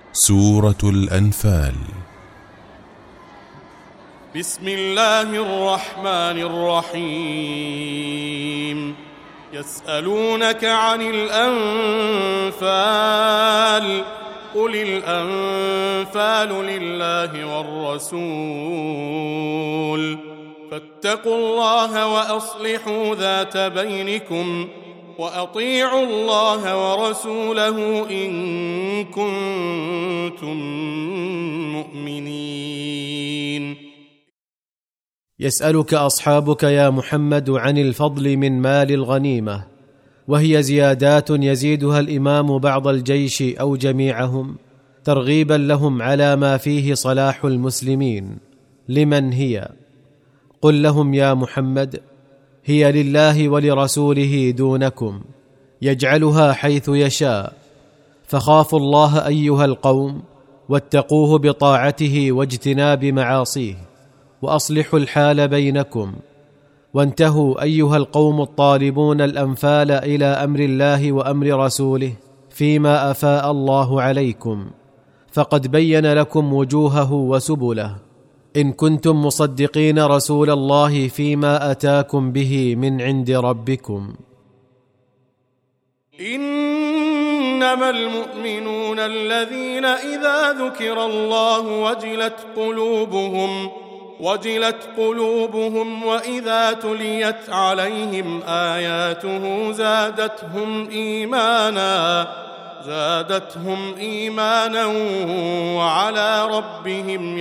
سورة الأنفال. بسم الله الرحمن الرحيم. يسألونك عن الأنفال قل الأنفال لله والرسول فاتقوا الله وأصلحوا ذات بينكم وأطيعوا الله ورسوله إن كنتم مؤمنين. يسألك أصحابك يا محمد عن الفضل من مال الغنيمة، وهي زيادات يزيدها الإمام بعض الجيش أو جميعهم ترغيبا لهم على ما فيه صلاح المسلمين. لمن هي؟ قل لهم يا محمد: هي لله ولرسوله دونكم، يجعلها حيث يشاء. فخافوا الله أيها القوم، واتقوه بطاعته واجتناب معاصيه، وأصلحوا الحال بينكم. وانتهوا أيها القوم الطالبون الأنفال إلى أمر الله وأمر رسوله فيما أفاء الله عليكم، فقد بين لكم وجوهه وسبله، إن كنتم مصدقين رسول الله فيما أتاكم به من عند ربكم. إنما المؤمنون الذين إذا ذكر الله وجلت قلوبهم وإذا تليت عليهم آياته زادتهم إيمانا وعلى ربهم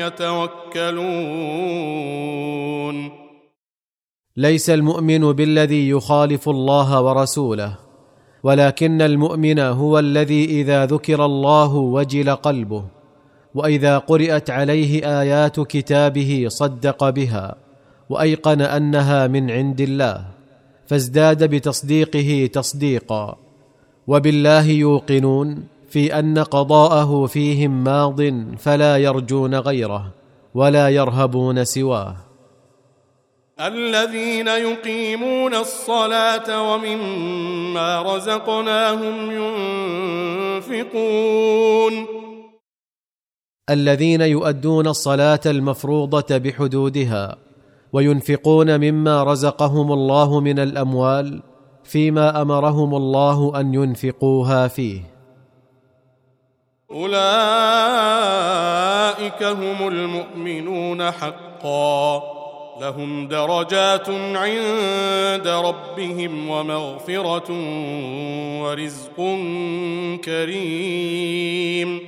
يتوكلون. ليس المؤمن بالذي يخالف الله ورسوله، ولكن المؤمن هو الذي إذا ذكر الله وجل قلبه، وإذا قرأت عليه آيات كتابه صدق بها وأيقن أنها من عند الله، فازداد بتصديقه تصديقا. وبالله يوقنون في أن قضاءه فيهم ماض، فلا يرجون غيره ولا يرهبون سواه. الذين يقيمون الصلاة ومما رزقناهم ينفقون. الذين يؤدون الصلاة المفروضة بحدودها، وينفقون مما رزقهم الله من الأموال فيما أمرهم الله أن ينفقوها فيه. أولئك هم المؤمنون حقا، لهم درجات عند ربهم ومغفرة ورزق كريم.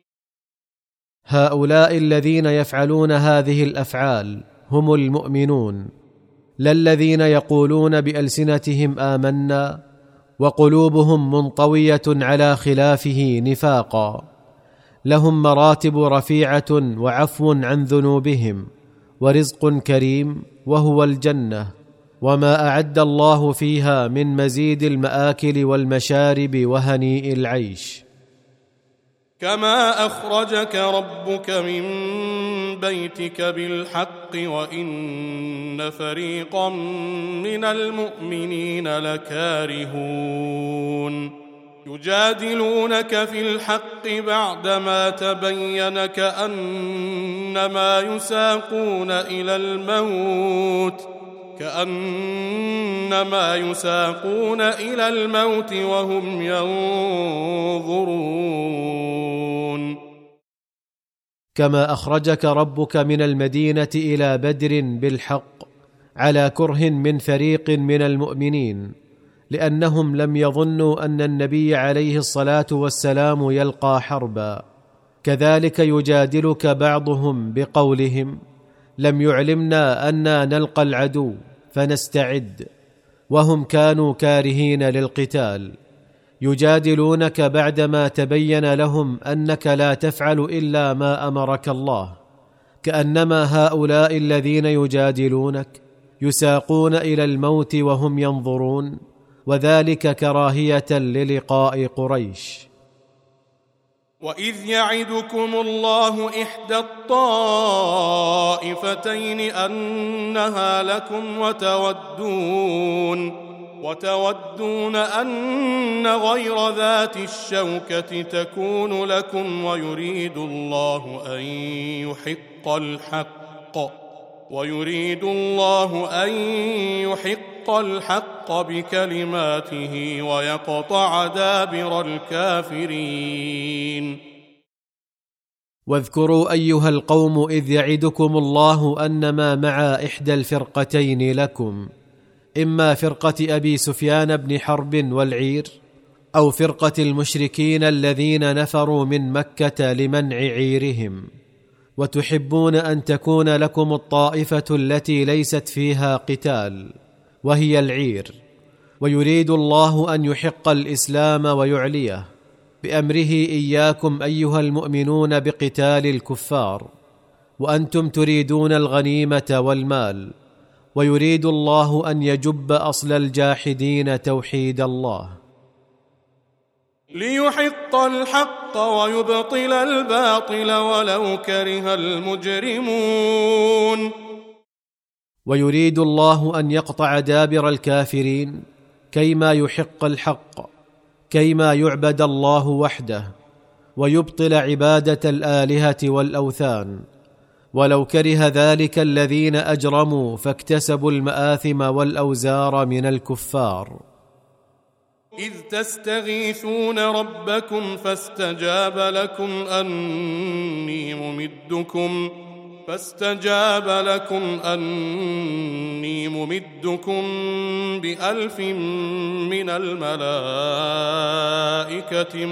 هؤلاء الذين يفعلون هذه الأفعال هم المؤمنون، لا الذين يقولون بألسنتهم آمنا وقلوبهم منطوية على خلافه نفاقا. لهم مراتب رفيعة وعفو عن ذنوبهم ورزق كريم، وهو الجنة، وما أعد الله فيها من مزيد المآكل والمشارب وهنيء العيش. كما أخرجك ربك من بيتك بالحق وإن فريقا من المؤمنين لكارهون. يجادلونك في الحق بعدما تبين كأنما يساقون إلى الموت وهم ينظرون. كما أخرجك ربك من المدينة إلى بدر بالحق على كره من فريق من المؤمنين، لأنهم لم يظنوا أن النبي عليه الصلاة والسلام يلقى حربا. كذلك يجادلك بعضهم بقولهم: لم يعلمنا أننا نلقى العدو فنستعد، وهم كانوا كارهين للقتال. يجادلونك بعدما تبين لهم أنك لا تفعل إلا ما أمرك الله، كأنما هؤلاء الذين يجادلونك يساقون إلى الموت وهم ينظرون، وذلك كراهية للقاء قريش. وإذ يعدكم الله إحدى الطائفتين أنها لكم وتودون أن غير ذات الشوكة تكون لكم ويريد الله أن يحق الحق بكلماته ويقطع دابر الكافرين. واذكروا أيها القوم إذ يعدكم الله أنما مع إحدى الفرقتين لكم، إما فرقة أبي سفيان بن حرب والعير، أو فرقة المشركين الذين نفروا من مكة لمنع عيرهم، وتحبون أن تكون لكم الطائفة التي ليست فيها قتال وهي العير، ويريد الله أن يحق الإسلام ويعليه بأمره إياكم أيها المؤمنون بقتال الكفار، وأنتم تريدون الغنيمة والمال، ويريد الله أن يجب أصل الجاحدين توحيد الله، ليحق الحق ويبطل الباطل ولو كره المجرمون. ويريد الله أن يقطع دابر الكافرين كيما يحق الحق، كيما يعبد الله وحده، ويبطل عبادة الآلهة والأوثان، ولو كره ذلك الذين أجرموا فاكتسبوا المآثم والأوزار من الكفار. إذ تستغيثون ربكم فاستجاب لكم أني ممدكم ب1000 من الملائكة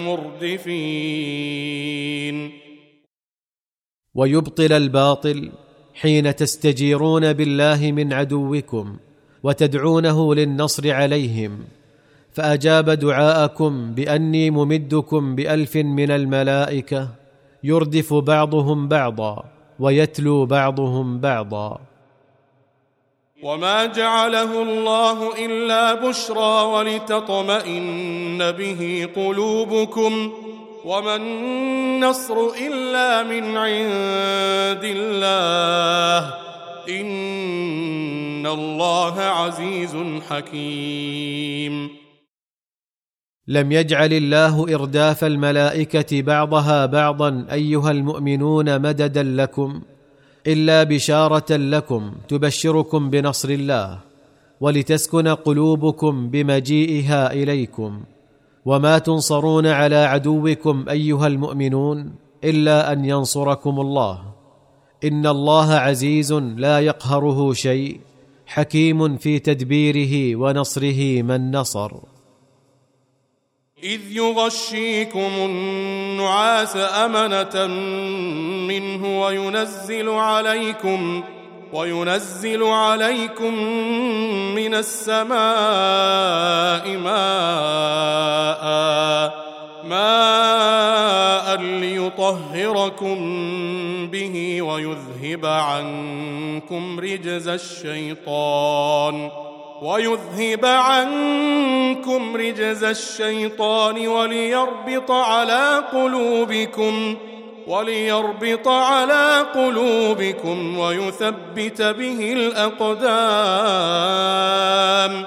مردفين. ويبطل الباطل حين تستجيرون بالله من عدوكم وتدعونه للنصر عليهم، فأجاب دعاءكم بأني ممدكم ب1000 من الملائكة يردف بعضهم بعضا ويتلو بعضهم بعضا. وما جعله الله إلا بشرى ولتطمئن به قلوبكم، وما النصر إلا من عند الله، إن الله عزيز حكيم. لم يجعل الله إرداف الملائكة بعضها بعضا أيها المؤمنون مددا لكم، إلا بشارة لكم تبشركم بنصر الله، ولتسكن قلوبكم بمجيئها إليكم، وما تنصرون على عدوكم أيها المؤمنون إلا أن ينصركم الله، إن الله عزيز لا يقهره شيء، حكيم في تدبيره ونصره من نصر. إذ يغشيكم النعاس أمنة منه وينزل عليكم من السماء ماء ليطهركم به ويذهب عنكم رجز الشيطان وليربط على قلوبكم ويثبت به الأقدام.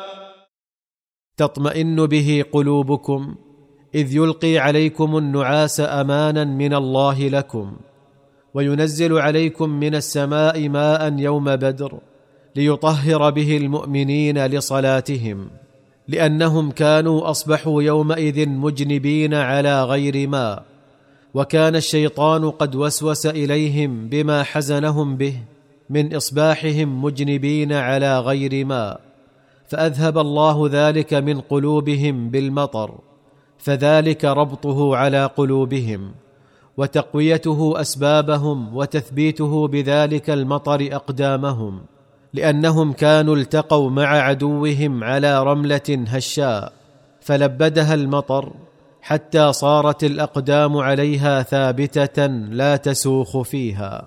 تطمئن به قلوبكم إذ يلقي عليكم النعاس أمانا من الله لكم، وينزل عليكم من السماء ماء يوم بدر ليطهر به المؤمنين لصلاتهم، لأنهم كانوا أصبحوا يومئذ مجنبين على غير ماء، وكان الشيطان قد وسوس إليهم بما حزنهم به من إصباحهم مجنبين على غير ماء، فأذهب الله ذلك من قلوبهم بالمطر، فذلك ربطه على قلوبهم وتقويته أسبابهم وتثبيته بذلك المطر أقدامهم، لأنهم كانوا التقوا مع عدوهم على رملة هشاء فلبدها المطر حتى صارت الأقدام عليها ثابتة لا تسوخ فيها.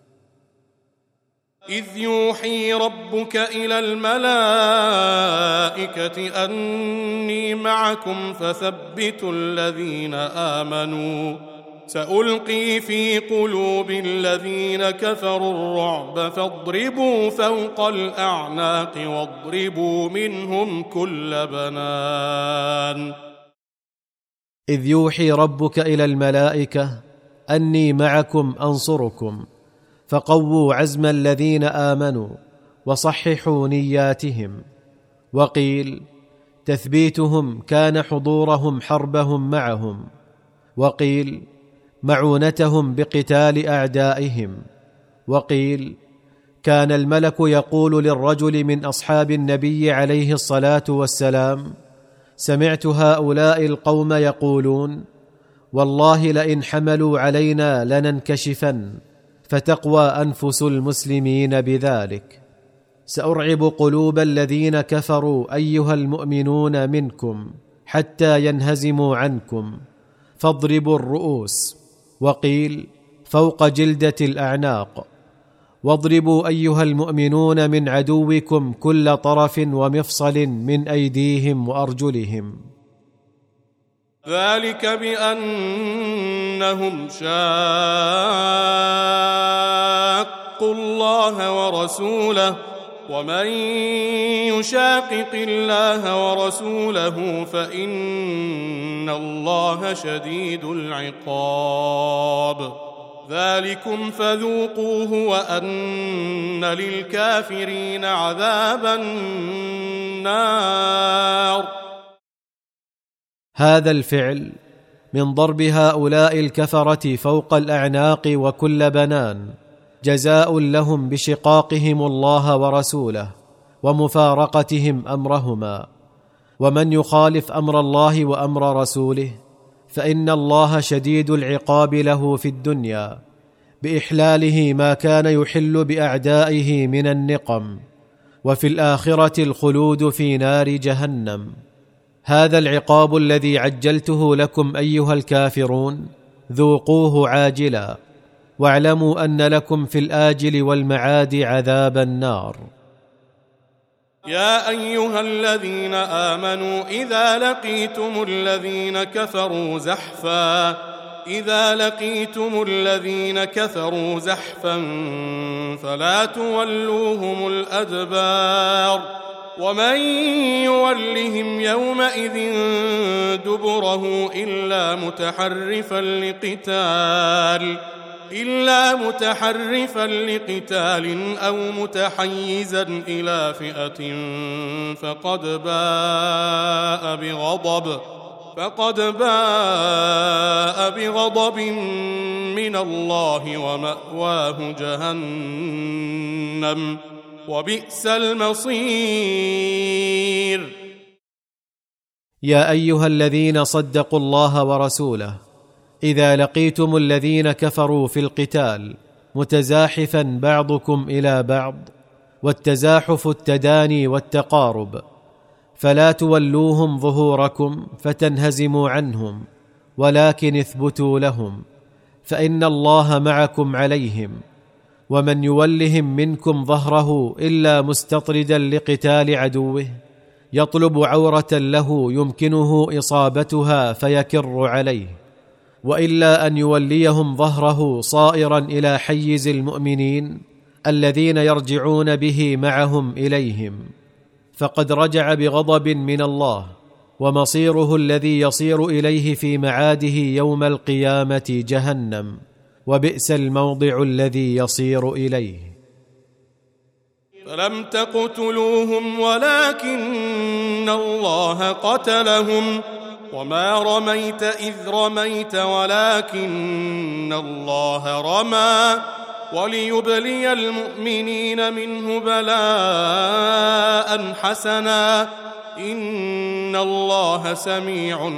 إذ يوحي ربك إلى الملائكة أني معكم فثبتوا الذين آمنوا سألقي في قلوب الذين كفروا الرعب فاضربوا فوق الأعناق واضربوا منهم كل بنان. إذ يوحي ربك إلى الملائكة أني معكم أنصركم، فقووا عزم الذين آمنوا وصححوا نياتهم. وقيل تثبيتهم كان حضورهم حربهم معهم، وقيل معونتهم بقتال أعدائهم، وقيل كان الملك يقول للرجل من أصحاب النبي عليه الصلاة والسلام: سمعت هؤلاء القوم يقولون: والله لئن حملوا علينا لننكشفن، فتقوى أنفس المسلمين بذلك. سأرعب قلوب الذين كفروا أيها المؤمنون منكم حتى ينهزموا عنكم، فاضربوا الرؤوس. وقيل فوق جلدة الأعناق. واضربوا أيها المؤمنون من عدوكم كل طرف ومفصل من أيديهم وأرجلهم. ذلك بأنهم شاقوا الله ورسوله، ومن يشاقق الله ورسوله فإن الله شديد العقاب. ذلكم فذوقوه وأن للكافرين عذاب النار. هذا الفعل من ضرب هؤلاء الكفرة فوق الأعناق وكل بنان جزاء لهم بشقاقهم الله ورسوله ومفارقتهم أمرهما. ومن يخالف أمر الله وأمر رسوله فإن الله شديد العقاب له في الدنيا بإحلاله ما كان يحل بأعدائه من النقم، وفي الآخرة الخلود في نار جهنم. هذا العقاب الذي عجلته لكم أيها الكافرون ذوقوه عاجلا، واعلموا أن لكم في الآجل والمعاد عذاب النار. يا أيها الذين آمنوا إذا لقيتم الذين كفروا زحفا فلا تولوهم الأدبار، ومن يولهم يومئذ دبره إلا متحرفا لقتال أو متحيزا إلى فئة فقد باء بغضب من الله ومأواه جهنم وبئس المصير. يا أيها الذين صدقوا الله ورسوله إذا لقيتم الذين كفروا في القتال متزاحفا بعضكم إلى بعض، والتزاحف التداني والتقارب، فلا تولوهم ظهوركم فتنهزموا عنهم، ولكن اثبتوا لهم، فإن الله معكم عليهم. ومن يولهم منكم ظهره إلا مستطردا لقتال عدوه يطلب عورة له يمكنه إصابتها فيكر عليه، وإلا أن يوليهم ظهره صائرا إلى حيز المؤمنين الذين يرجعون به معهم إليهم، فقد رجع بغضب من الله، ومصيره الذي يصير إليه في معاده يوم القيامة جهنم، وبئس الموضع الذي يصير إليه. فلم تقتلوهم ولكن الله قتلهم، وما رميت إذ رميت ولكن الله رمى، وليبلي المؤمنين منه بلاء حسنا، إن الله سميع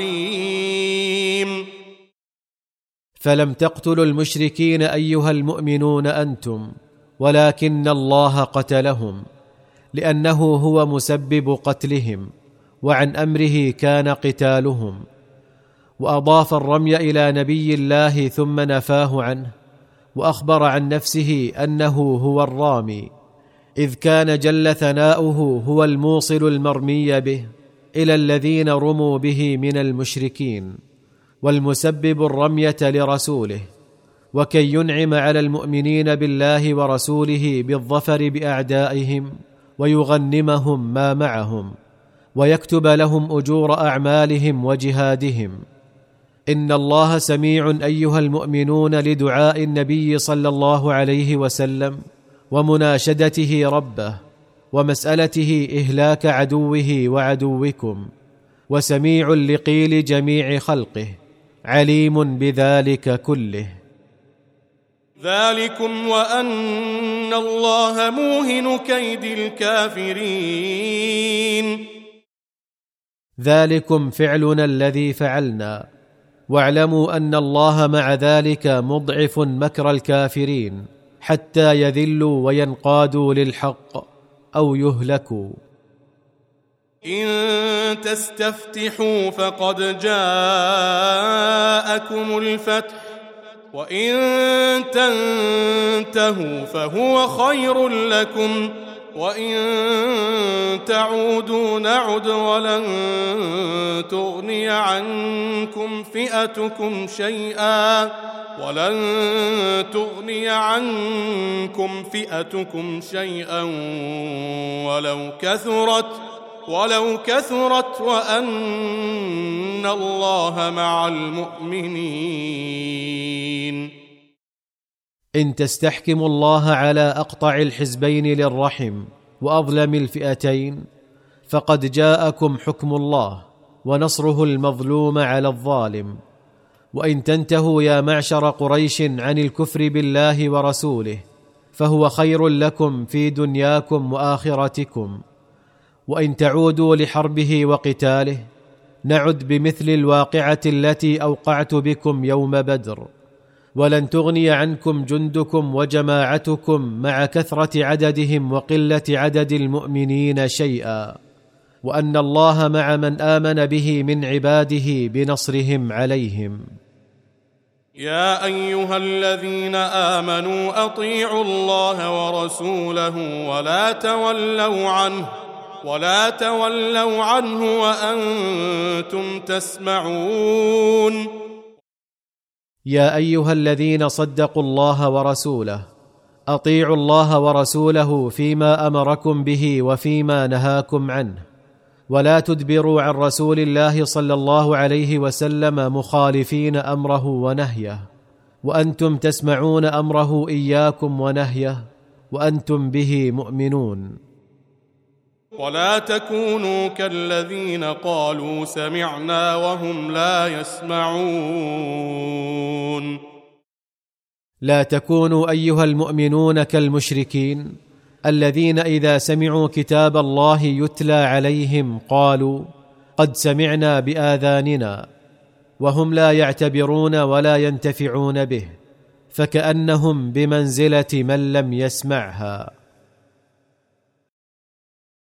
عليم. فلم تقتلوا المشركين أيها المؤمنون أنتم، ولكن الله قتلهم، لأنه هو مسبب قتلهم، وعن أمره كان قتالهم. وأضاف الرمي إلى نبي الله ثم نفاه عنه، وأخبر عن نفسه أنه هو الرامي، إذ كان جل ثناؤه هو الموصل المرمي به إلى الذين رموا به من المشركين. والمسبب الرمية لرسوله، وكي ينعم على المؤمنين بالله ورسوله بالظفر بأعدائهم ويغنمهم ما معهم، ويكتب لهم أجور أعمالهم وجهادهم. إن الله سميع أيها المؤمنون لدعاء النبي صلى الله عليه وسلم ومناشدته ربه ومسألته إهلاك عدوه وعدوكم، وسميع لقيل جميع خلقه، عليم بذلك كله. ذلكم وأن الله موهن كيد الكافرين. ذلكم فعلنا الذي فعلنا، واعلموا أن الله مع ذلك مضعف مكر الكافرين حتى يذلوا وينقادوا للحق أو يهلكوا. إن تستفتحوا فقد جاءكم الفتح، وإن تنتهوا فهو خير لكم، وإن تعودوا نعد ولن تغني عنكم فئتكم شيئا ولو كثرت وأن الله مع المؤمنين. إن تستحكموا الله على أقطع الحزبين للرحم وأظلم الفئتين، فقد جاءكم حكم الله ونصره المظلوم على الظالم. وإن تنتهوا يا معشر قريش عن الكفر بالله ورسوله، فهو خير لكم في دنياكم وآخرتكم. وإن تعودوا لحربه وقتاله، نعد بمثل الواقعة التي أوقعت بكم يوم بدر، ولن تغني عنكم جندكم وجماعتكم مع كثرة عددهم وقلة عدد المؤمنين شيئا، وأن الله مع من آمن به من عباده بنصرهم عليهم. يا أيها الذين آمنوا أطيعوا الله ورسوله ولا تولوا عنه وأنتم تسمعون. يا أيها الذين صدقوا الله ورسوله، أطيعوا الله ورسوله فيما أمركم به وفيما نهاكم عنه، ولا تدبروا عن رسول الله صلى الله عليه وسلم مخالفين أمره ونهيه، وأنتم تسمعون أمره إياكم ونهيه، وأنتم به مؤمنون. ولا تكونوا كالذين قالوا سمعنا وهم لا يسمعون. لا تكونوا أيها المؤمنون كالمشركين الذين إذا سمعوا كتاب الله يتلى عليهم قالوا قد سمعنا بآذاننا، وهم لا يعتبرون ولا ينتفعون به، فكأنهم بمنزلة من لم يسمعها.